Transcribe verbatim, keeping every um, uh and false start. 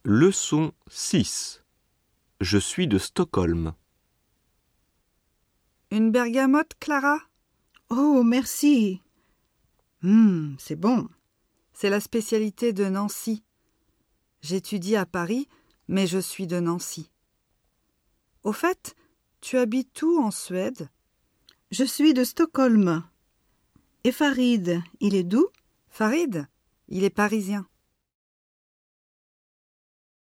Leçon six. Je suis de Stockholm. Une bergamote, Clara? Oh, merci. Hum, c'est bon. C'est la spécialité de Nancy. J'étudie à Paris, mais je suis de Nancy. Au fait, tu habites où en Suède? Je suis de Stockholm. Et Farid, il est d'où? Farid, il est parisien.